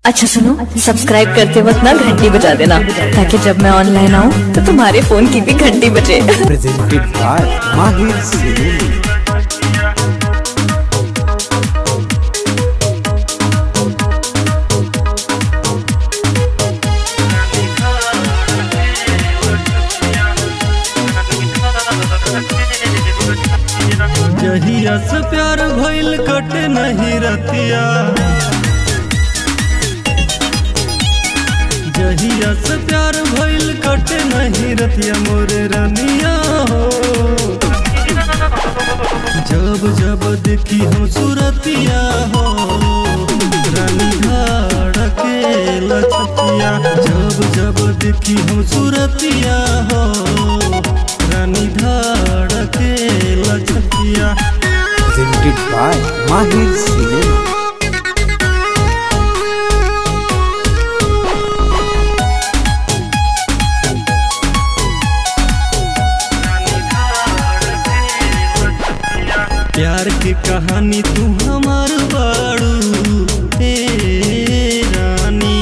अच्छा सुनो, सब्सक्राइब करते वक्त ना घंटी बजा देना ताकि जब मैं ऑनलाइन आऊँ तो तुम्हारे फोन की भी घंटी बजे। Presented by Mahir cinema. जहिया से प्यार भइल कटे नहीं रतिया, जहिया से प्यार भइल कटे नहीं रतिया मोरे रनिया हो। जब जब देखी हम सूरतिया हो रानी धड़के लछतिया, जब जब देखी हम सूरतिया हो रानी धड़के लछतिया। Presented by Mahir cinema. प्यार की कहानी तू हमार बाड़ू हे रानी,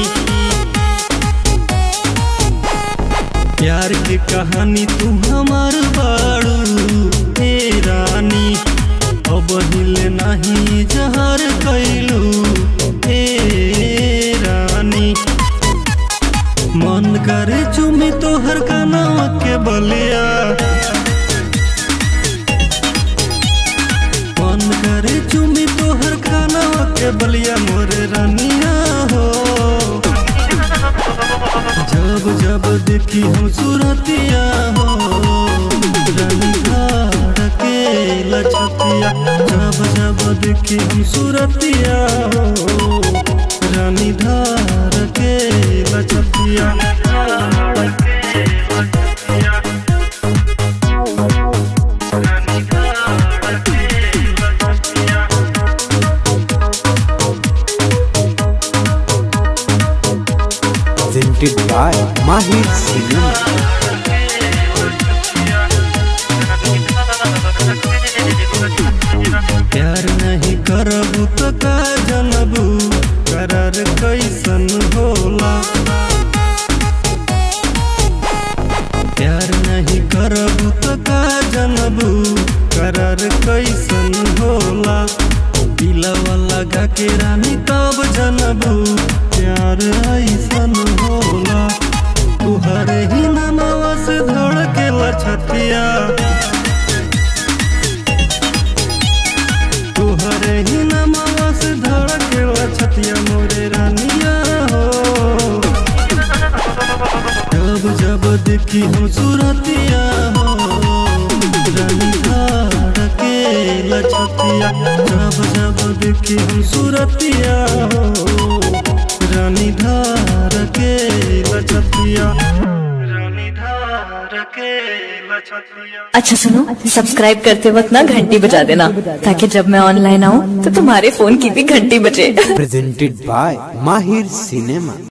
प्यार की कहानी तू हमार बाड़ू हे रानी। अब हिले नहीं जहर कैलू हे रानी, मन करे चुमी तोहर कानवा के बलिया, मन करे चुमी तोहर कानवा के बलिया मोरे रानिया हो। जब जब देखी हम सूरतिया हो रानी धड़के लछतिया, जब जब देखी हम सूरतिया हो रानी धड़के लछतिया। Presented by Mahir cinema. प्यार नहीं करबू तो का जनबू करार कैसन होला, प्यार नहीं करबू तो का जनबू करार कैसन होला। दिलवा लगा के रानी तब जनबू प्यार ऐसन होला। तुहरे ही नामवा से धड़के लछतिया, तुहरे ही नामवा से धड़के लछतिया मोरे रानिया हो। जब जब देखी हम सूरतिया हो रानी धड़के लछतिया, जब जब देखी हम सूरतिया हो रानी धड़के लछतिया, रानी धड़के लछतिया। अच्छा सुनो, सब्सक्राइब करते वक्त ना घंटी बजा देना ताकि जब मैं ऑनलाइन आऊँ तो तुम्हारे फोन की भी घंटी बजे। Presented by Mahir cinema.